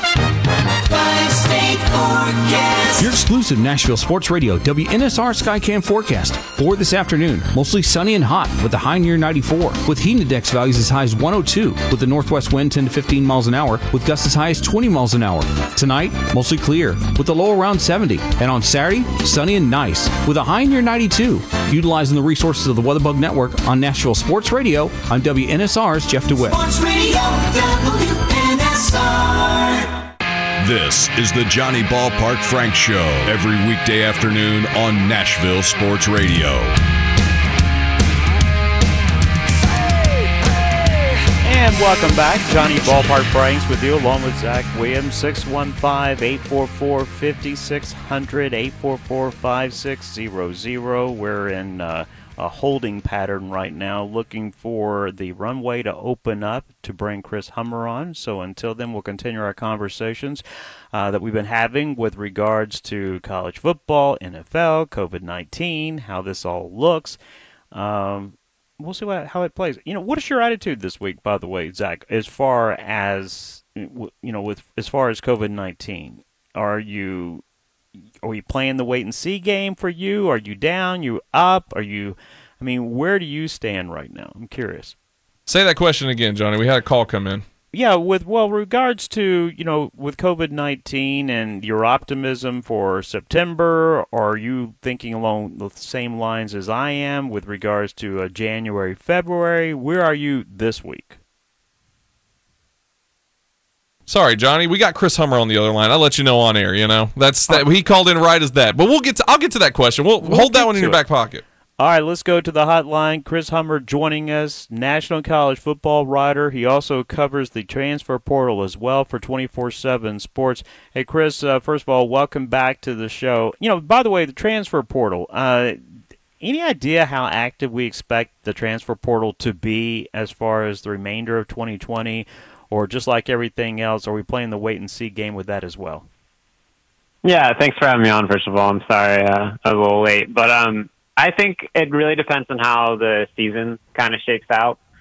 Your exclusive Nashville Sports Radio W N S R Skycam forecast for this afternoon. Mostly sunny and hot with a high near ninety-four. With heat index values as high as one oh two. With the northwest wind ten to fifteen miles an hour. With gusts as high as twenty miles an hour. Tonight, mostly clear with a low around seventy. And on Saturday, sunny and nice with a high near ninety-two. Utilizing the resources of the WeatherBug Network on Nashville Sports Radio, I'm W N S R's Jeff DeWitt. Sports Radio W N S R. This is the Johnny Ballpark Frank Show every weekday afternoon on Nashville Sports Radio. And welcome back. Johnny Ballpark Franks with you along with Zach Williams. six one five, eight four four, five six zero zero, eight four four, five six zero zero. We're in uh, a holding pattern right now, looking for the runway to open up to bring Chris Hummer on. So until then, we'll continue our conversations uh, that we've been having with regards to college football, N F L, COVID nineteen, how this all looks. Um, we'll see what, how it plays. You know, what is your attitude this week, by the way, Zach, as far as, you know, with as far as COVID nineteen? Are you Are you playing the wait and see game for you? Are you down? You up? Are you? I mean, where do you stand right now? I'm curious. Say that question again, Johnny. We had a call come in. Yeah, with well, regards to you know with COVID nineteen and your optimism for September, are you thinking along the same lines as I am with regards to uh, January, February? Where are you this week? Sorry, Johnny. We got Chris Hummer on the other line. I'll let you know on air. You know that's that he called in right as that. But we'll get to I'll get to that question. We'll, we'll hold that one in your back pocket. All right, let's go to the hotline. Chris Hummer joining us, national college football writer. He also covers the transfer portal as well for twenty-four seven Sports. Hey, Chris, uh, first of all, welcome back to the show. You know, by the way, the transfer portal, uh, any idea how active we expect the transfer portal to be as far as the remainder of twenty twenty? Or just like everything else, are we playing the wait-and-see game with that as well? Yeah, thanks for having me on, first of all. I'm sorry uh, I was a little late. But um, I think it really depends on how the season kind of shakes out.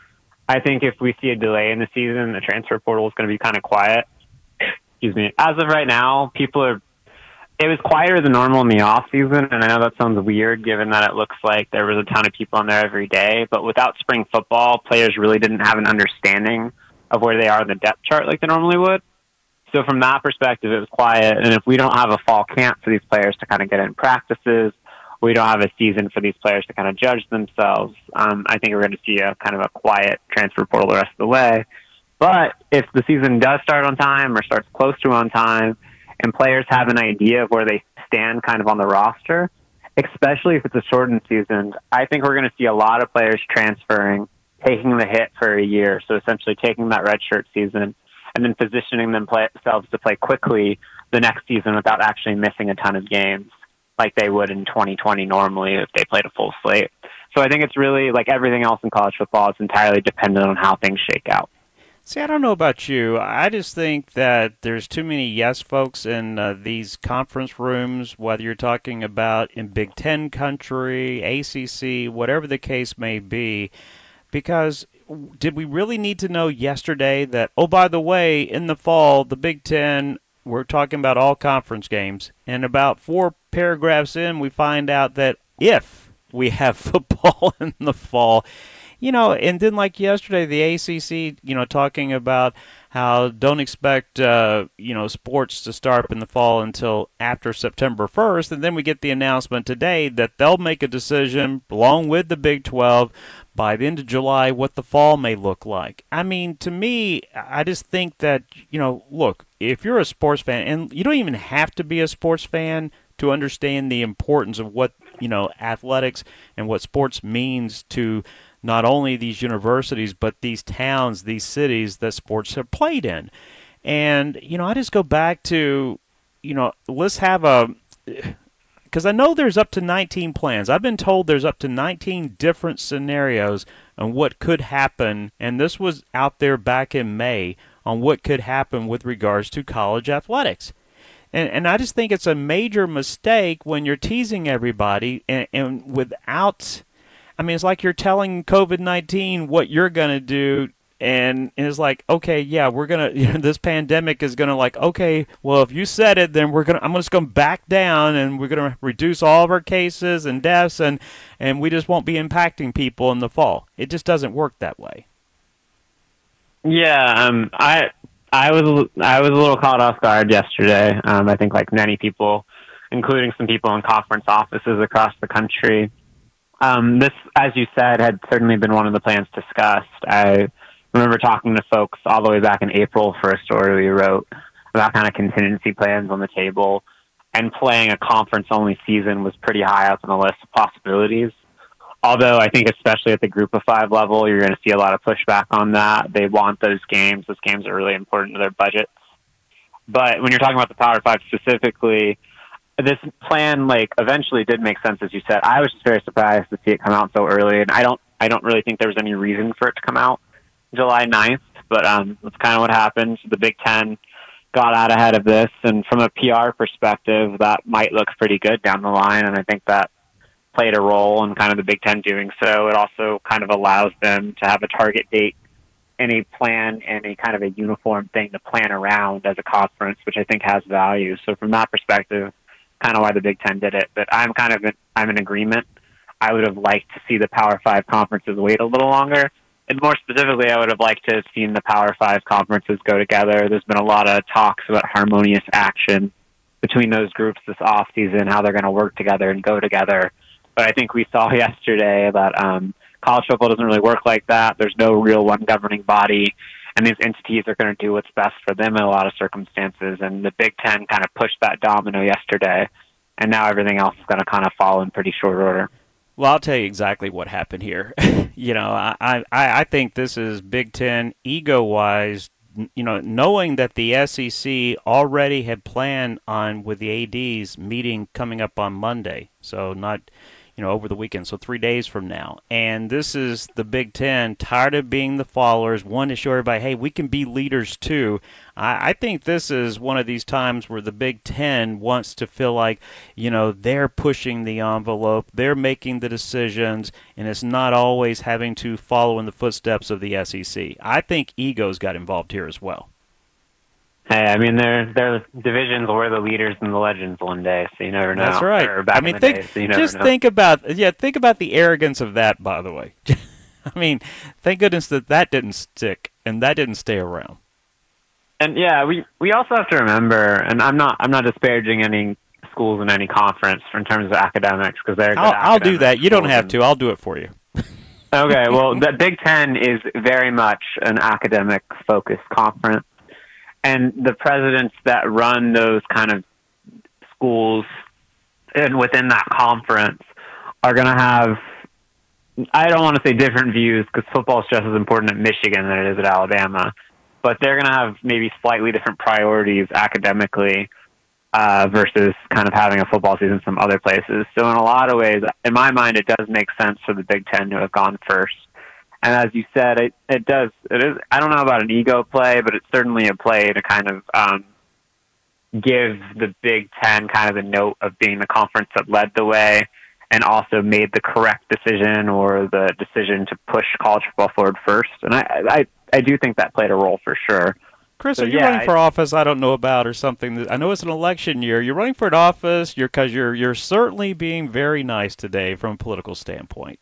I think if we see a delay in the season, the transfer portal is going to be kind of quiet. Excuse me. As of right now, people are. It was quieter than normal in the off season, and I know that sounds weird given that it looks like there was a ton of people on there every day. But without spring football, players really didn't have an understanding of where they are in the depth chart like they normally would. So from that perspective, it was quiet. And if we don't have a fall camp for these players to kind of get in practices, we don't have a season for these players to kind of judge themselves, um, I think we're going to see a kind of a quiet transfer portal the rest of the way. But if the season does start on time or starts close to on time, and players have an idea of where they stand kind of on the roster, especially if it's a shortened season, I think we're going to see a lot of players transferring, taking the hit for a year. So essentially taking that redshirt season and then positioning themselves to play quickly the next season without actually missing a ton of games like they would in twenty twenty normally if they played a full slate. So I think it's really, like everything else in college football, it's entirely dependent on how things shake out. See, I don't know about you. I just think that there's too many yes folks in uh, these conference rooms, whether you're talking about in Big Ten country, A C C, whatever the case may be, because did we really need to know yesterday that, oh, by the way, in the fall, the Big Ten, we're talking about all conference games, and about four paragraphs in, we find out that if we have football in the fall, you know, and then like yesterday, the A C C, you know, talking about how don't expect, uh, you know, sports to start in the fall until after September first. And then we get the announcement today that they'll make a decision along with the Big twelve by the end of July what the fall may look like. I mean, to me, I just think that, you know, look, if you're a sports fan, and you don't even have to be a sports fan to understand the importance of what, you know, athletics and what sports means to not only these universities, but these towns, these cities that sports have played in. And, you know, I just go back to, you know, let's have a, because I know there's up to nineteen plans. I've been told there's up to nineteen different scenarios on what could happen, and this was out there back in May, on what could happen with regards to college athletics. And, and I just think it's a major mistake when you're teasing everybody and, and without, I mean, it's like you're telling COVID nineteen what you're going to do, and it's like, okay, yeah, we're going to, you know, this pandemic is going to like, okay, well, if you said it, then we're going to, I'm just going to back down, and we're going to reduce all of our cases and deaths, and, and we just won't be impacting people in the fall. It just doesn't work that way. Yeah, um, I I was I was a little caught off guard yesterday. Um, I think like many people, including some people in conference offices across the country. Um, this, as you said, had certainly been one of the plans discussed. I remember talking to folks all the way back in April for a story we wrote about kind of contingency plans on the table, and playing a conference-only season was pretty high up on the list of possibilities. Although I think especially at the group of five level, you're going to see a lot of pushback on that. They want those games. Those games are really important to their budgets. But when you're talking about the Power Five specifically, this plan, like, eventually did make sense, as you said. I was just very surprised to see it come out so early, and I don't, I don't really think there was any reason for it to come out July ninth, but um, that's kind of what happened. The Big Ten got out ahead of this, and from a P R perspective, that might look pretty good down the line, and I think that played a role in kind of the Big Ten doing so. It also kind of allows them to have a target date and a plan and a kind of a uniform thing to plan around as a conference, which I think has value. So from that perspective, kind of why the Big Ten did it. But I'm kind of in, I'm in agreement. I would have liked to see the Power Five conferences wait a little longer. And more specifically, I would have liked to have seen the Power Five conferences go together. There's been a lot of talks about harmonious action between those groups this offseason, how they're going to work together and go together. But I think we saw yesterday that um, college football doesn't really work like that. There's no real one governing body, and these entities are going to do what's best for them in a lot of circumstances. And the Big Ten kind of pushed that domino yesterday, and now everything else is going to kind of fall in pretty short order. Well, I'll tell you exactly what happened here. you know, I, I, I think this is Big Ten ego-wise, you know, knowing that the S E C already had planned on, with the A Ds, meeting coming up on Monday. So not, you know, over the weekend, so three days from now. And this is the Big Ten, tired of being the followers, want to show everybody, hey, we can be leaders too. I, I think this is one of these times where the Big Ten wants to feel like, you know, they're pushing the envelope, they're making the decisions, and it's not always having to follow in the footsteps of the S E C. I think egos got involved here as well. Hey, I mean, they're, they're divisions where the leaders and the legends one day, so you never know. That's right. Or back I mean, in the think, day, so you never just know. think about, yeah, think about the arrogance of that, by the way. I mean, thank goodness that that didn't stick and that didn't stay around. And yeah, we, we also have to remember, and I'm not I'm not disparaging any schools in any conference in terms of academics, because they're good I'll, I'll do academic that. You don't schools have and- to. I'll do it for you. Okay, well, the Big Ten is very much an academic-focused conference, and the presidents that run those kind of schools and within that conference are going to have, I don't want to say different views, because football is just as important at Michigan than it is at Alabama, but they're going to have maybe slightly different priorities academically uh, versus kind of having a football season some other places. So in a lot of ways, in my mind, it does make sense for the Big Ten to have gone first. And as you said, it, it does. It is. I don't know about an ego play, but it's certainly a play to kind of um, give the Big Ten kind of the note of being the conference that led the way and also made the correct decision or the decision to push college football forward first. And I, I, I do think that played a role for sure. Chris, So, are you yeah, running I- for office I don't know about or something? That, I know it's an election year. You're running for an office you're because you're you're certainly being very nice today from a political standpoint.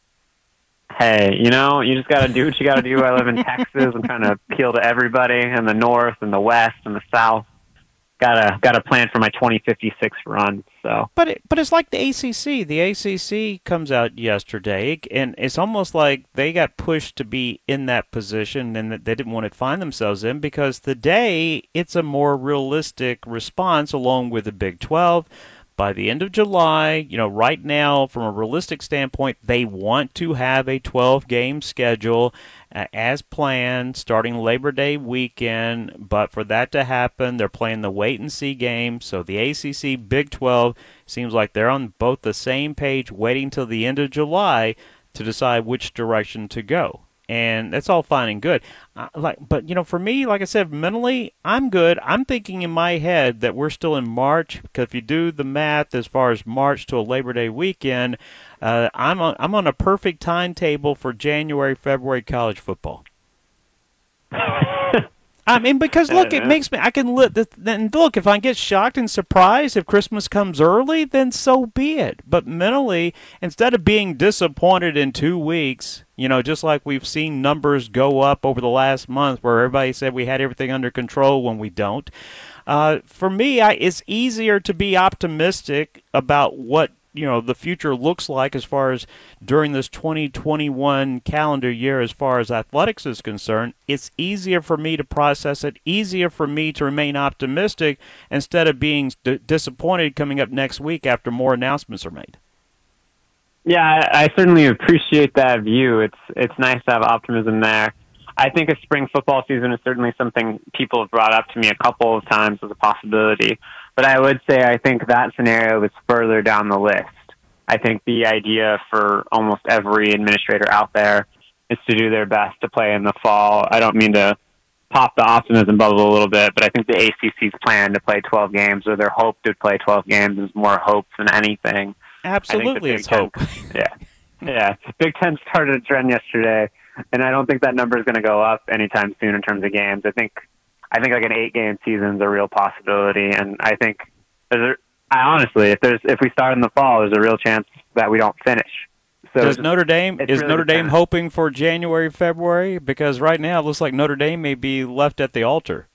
Hey, you know, you just got to do what you got to do. I live in Texas. I'm trying to appeal to everybody in the North and the West and the South. Got to got to plan for my twenty fifty-six run. So, But it, but it's like the A C C. The A C C comes out yesterday, and it's almost like they got pushed to be in that position, and that they didn't want to find themselves in because today it's a more realistic response along with the Big twelve. By the end of July, you know, right now, from a realistic standpoint, they want to have a twelve-game schedule uh, as planned, starting Labor Day weekend. But for that to happen, they're playing the wait-and-see game. So the A C C, Big twelve, seems like they're on both the same page, waiting till the end of July to decide which direction to go. And that's all fine and good. Uh, like, but you know, for me, like I said, mentally, I'm good. I'm thinking in my head that we're still in March, because if you do the math as far as March to a Labor Day weekend, uh, I'm on I'm on a perfect timetable for January, February college football. I mean, because look, it makes me. I can look. Then look, if I get shocked and surprised if Christmas comes early, then so be it. But mentally, instead of being disappointed in two weeks, you know, just like we've seen numbers go up over the last month, where everybody said we had everything under control when we don't. Uh, for me, I, it's easier to be optimistic about what, you know, the future looks like as far as during this twenty twenty-one calendar year as far as athletics is concerned. It's easier for me to process it, easier for me to remain optimistic instead of being d- disappointed coming up next week after more announcements are made. yeah, I, I certainly appreciate that view. It's it's nice to have optimism there. I think a spring football season is certainly something people have brought up to me a couple of times as a possibility. But I would say I think that scenario is further down the list. I think the idea for almost every administrator out there is to do their best to play in the fall. I don't mean to pop the optimism bubble a little bit, but I think the A C C's plan to play twelve games, or their hope to play twelve games, is more hope than anything. Absolutely, it's Ten, hope. Yeah, yeah. Big Ten started a trend yesterday, and I don't think that number is going to go up anytime soon in terms of games. I think, I think like an eight-game season is a real possibility, and I think there's a, I honestly, if there's if we start in the fall, there's a real chance that we don't finish. So Does it's- Notre Dame it's is really Notre Dame dependent. hoping for January, February? Because right now it looks like Notre Dame may be left at the altar.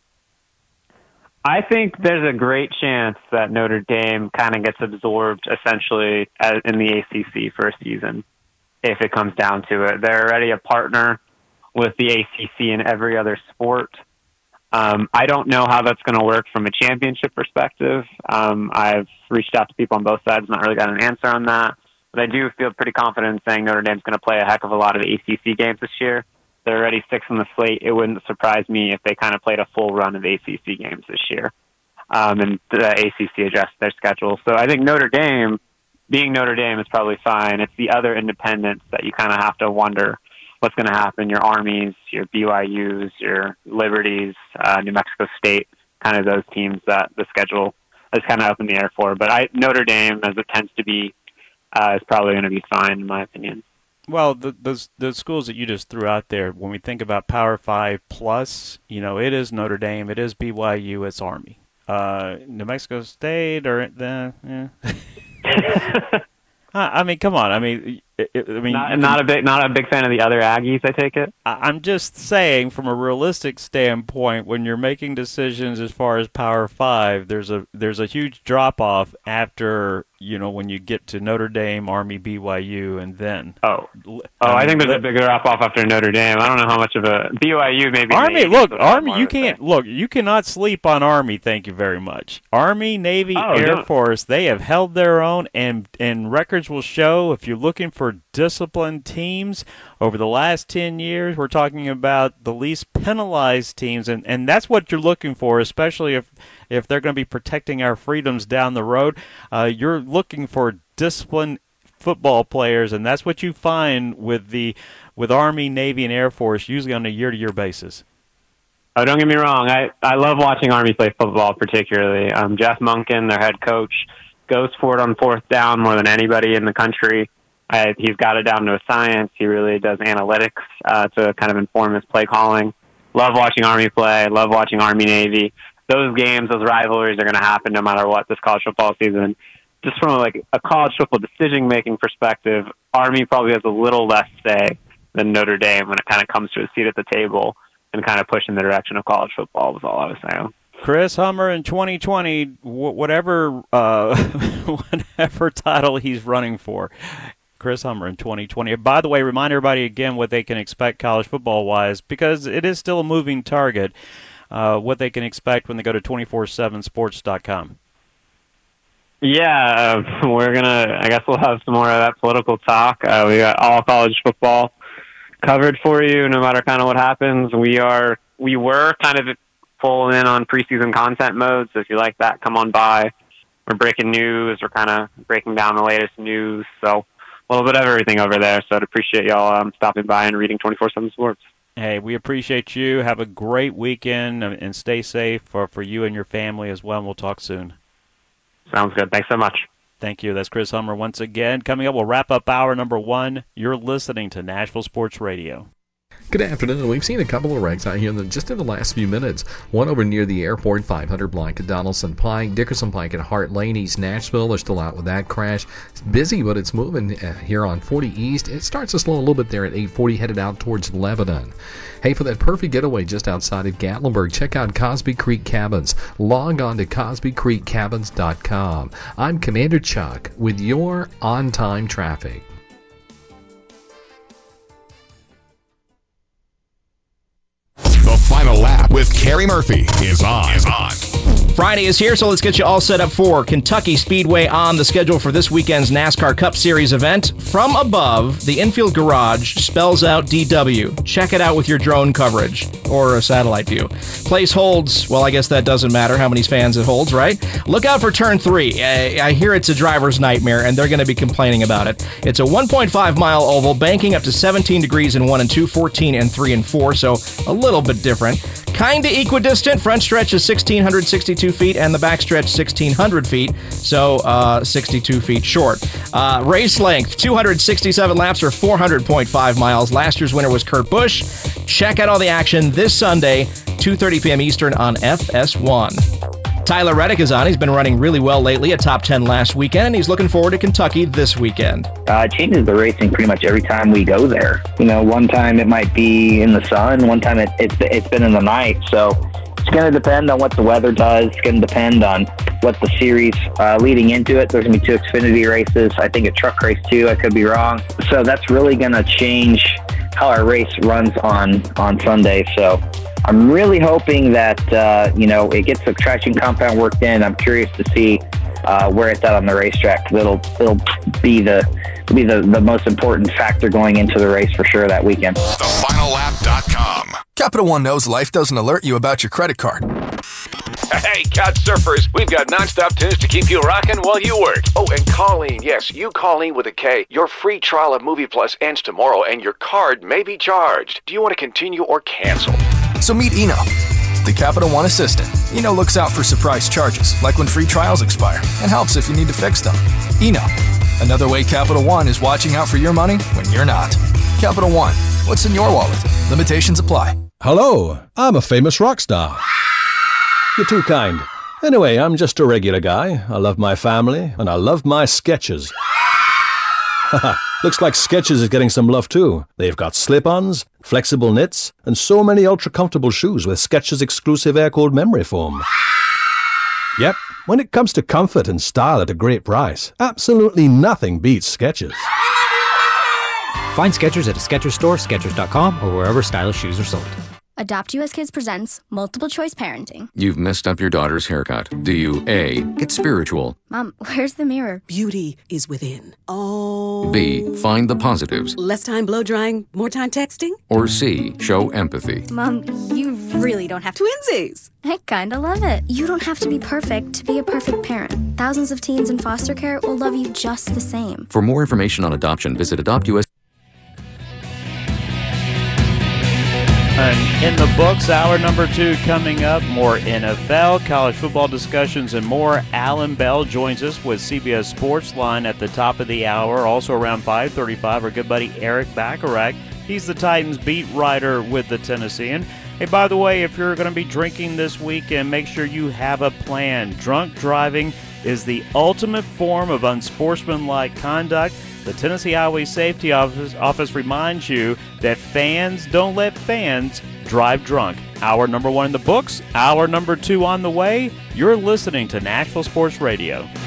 I think there's a great chance that Notre Dame kind of gets absorbed essentially as, in the A C C for a season, if it comes down to it. They're already a partner with the A C C in every other sport. Um, I don't know how that's going to work from a championship perspective. Um, I've reached out to people on both sides, not really got an answer on that. But I do feel pretty confident in saying Notre Dame's going to play a heck of a lot of A C C games this year. They're already six on the slate. It wouldn't surprise me if they kind of played a full run of A C C games this year. Um, and the A C C adjusts their schedule. So I think Notre Dame being Notre Dame is probably fine. It's the other independents that you kind of have to wonder what's going to happen. Your Armies, your B Y Us, your Liberties, uh, New Mexico State, kind of those teams that the schedule is kind of up in the air for. But I, Notre Dame, as it tends to be, uh, is probably going to be fine, in my opinion. Well, the, those the schools that you just threw out there, when we think about Power Five plus, you know, it is Notre Dame, it is B Y U, it's Army. Uh, New Mexico State, or the, yeah. I mean, come on. I mean, it, it, I mean, not, not a big, not a big fan of the other Aggies. I take it. I'm just saying, from a realistic standpoint, when you're making decisions as far as Power Five, there's a there's a huge drop off after, you know, when you get to Notre Dame, Army, B Y U, and then. Oh, oh, I, I mean, think there's a bigger drop off after Notre Dame. I don't know how much of a B Y U maybe. Army, Navy, look, Army, you can't say. look, you cannot sleep on Army. Thank you very much. Army, Navy, oh, Air don't. Force, they have held their own, and and records will show. If you're looking for disciplined teams over the last ten years, we're talking about the least penalized teams, and, and that's what you're looking for, especially if if they're going to be protecting our freedoms down the road. Uh, you're looking for disciplined football players, and that's what you find with the with Army, Navy, and Air Force, usually on a year-to-year basis. Oh, don't get me wrong. I, I love watching Army play football, particularly. Um, Jeff Monken, their head coach, goes for it on fourth down more than anybody in the country. I, he's got it down to a science. He really does analytics uh, to kind of inform his play calling. Love watching Army play. Love watching Army, Navy. Those games, those rivalries are going to happen no matter what this college football season. Just from like a college football decision-making perspective, Army probably has a little less say than Notre Dame when it kind of comes to a seat at the table and kind of push in the direction of college football was all I was saying. Chris Hummer in twenty twenty, whatever uh, whatever title he's running for, Chris Hummer in twenty twenty. By the way, remind everybody again what they can expect college football-wise, because it is still a moving target, uh, what they can expect when they go to two four seven sports dot com. Yeah, uh, we're going to, I guess we'll have some more of that political talk. Uh, we got all college football covered for you, no matter kind of what happens. We are, we were kind of full in on preseason content mode, so if you like that, come on by. We're breaking news, we're kind of breaking down the latest news, so a little bit of everything over there, so I'd appreciate y'all um, stopping by and reading two four seven Sports. Hey, we appreciate you. Have a great weekend, and stay safe for, for you and your family as well, and we'll talk soon. Sounds good. Thanks so much. Thank you. That's Chris Hummer once again. Coming up, we'll wrap up hour number one. You're listening to Nashville Sports Radio. Good afternoon. We've seen a couple of wrecks out here in the, just in the last few minutes. One over near the airport, five hundred block at Donaldson Pike, Dickerson Pike at Hart Lane, East Nashville. They're still out with that crash. It's busy, but it's moving uh, here on forty East. It starts to slow a little bit there at eight forty, headed out towards Lebanon. Hey, for that perfect getaway just outside of Gatlinburg, check out Cosby Creek Cabins. Log on to cosby creek cabins dot com. I'm Commander Chuck with your on-time traffic. The Final Lap with Kerry Murphy is on. Is on. Friday is here, so let's get you all set up for Kentucky Speedway on the schedule for this weekend's NASCAR Cup Series event. From above, the infield garage spells out D W. Check it out with your drone coverage or a satellite view. Place holds, well, I guess that doesn't matter how many fans it holds, right? Look out for turn three. I, I hear it's a driver's nightmare, and they're going to be complaining about it. It's a one point five mile oval, banking up to seventeen degrees in one and two, fourteen and three and four, so a little bit different. Kind of equidistant. Front stretch is one thousand six hundred sixty-two feet, and the back stretch sixteen hundred feet, so uh, sixty-two feet short. Uh, race length, two hundred sixty-seven laps or four hundred point five miles. Last year's winner was Kurt Busch. Check out all the action this Sunday, two thirty p.m. Eastern on F S one. Tyler Reddick is on. He's been running really well lately, a top ten last weekend, and he's looking forward to Kentucky this weekend. Uh, it changes the racing pretty much every time we go there. You know, one time it might be in the sun, one time it, it's, it's been in the night, so it's going to depend on what the weather does. It's going to depend on what the series uh, leading into it. There's going to be two Xfinity races. I think a truck race too. I could be wrong. So that's really going to change how our race runs on, on Sunday. So I'm really hoping that, uh, you know, it gets the traction compound worked in. I'm curious to see uh, where it's at on the racetrack. It'll, it'll be the be the, the most important factor going into the race for sure that weekend. the final lap dot com. Capital One knows life doesn't alert you about your credit card. Hey, couch surfers, we've got nonstop tunes to keep you rocking while you work. Oh, and Colleen, yes, you Colleen with a K. Your free trial of Movie Plus ends tomorrow, and your card may be charged. Do you want to continue or cancel? So meet Eno, the Capital One assistant. Eno looks out for surprise charges, like when free trials expire, and helps if you need to fix them. Eno, another way Capital One is watching out for your money when you're not. Capital One, what's in your wallet? Limitations apply. Hello, I'm a famous rock star. You're too kind. Anyway, I'm just a regular guy. I love my family, and I love my Skechers. Haha, looks like Skechers is getting some love too. They've got slip-ons, flexible knits, and so many ultra-comfortable shoes with Skechers exclusive air-cooled memory foam. Yep, when it comes to comfort and style at a great price, absolutely nothing beats Skechers. Find Skechers at a Skechers store, Skechers dot com, or wherever stylish shoes are sold. Adopt U S Kids presents Multiple Choice Parenting. You've messed up your daughter's haircut. Do you A, get spiritual? Mom, where's the mirror? Beauty is within. Oh. B, find the positives? Less time blow drying, more time texting? Or C, show empathy? Mom, you really don't have to. Twinsies! I kinda love it. You don't have to be perfect to be a perfect parent. Thousands of teens in foster care will love you just the same. For more information on adoption, visit Adopt U S. And in the books, hour number two coming up, more N F L, college football discussions, and more. Alan Bell joins us with C B S Sports Line at the top of the hour. Also around five thirty-five, our good buddy Eric Bacharach. He's the Titans beat writer with the Tennessean. Hey, by the way, if you're going to be drinking this weekend, make sure you have a plan. Drunk driving is the ultimate form of unsportsmanlike conduct. The Tennessee Highway Safety Office, office reminds you that fans don't let fans drive drunk. Hour number one in the books, hour number two on the way. You're listening to Nashville Sports Radio.